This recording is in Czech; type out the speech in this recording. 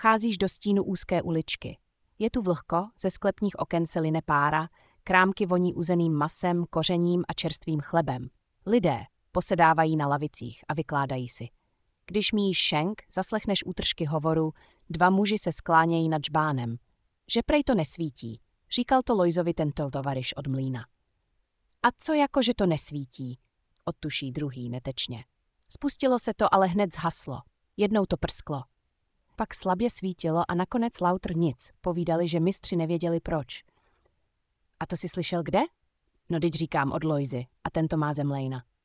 Vcházíš do stínu úzké uličky. Je tu vlhko, ze sklepních oken se line pára, krámky voní uzeným masem, kořením a čerstvým chlebem. Lidé posedávají na lavicích a vykládají si. Když míjíš šenk, zaslechneš útržky hovoru, dva muži se sklánějí nad žbánem. Že prej to nesvítí, říkal to Lojzovi tento tovariš od mlýna. A co jako, že to nesvítí, odtuší druhý netečně. Spustilo se to, ale hned zhaslo. Jednou to prsklo. Pak slabě svítilo a nakonec lautr nic. Povídali, že mistři nevěděli proč. A to si slyšel kde? No, teď říkám od Lojzy a tento má zemlejna.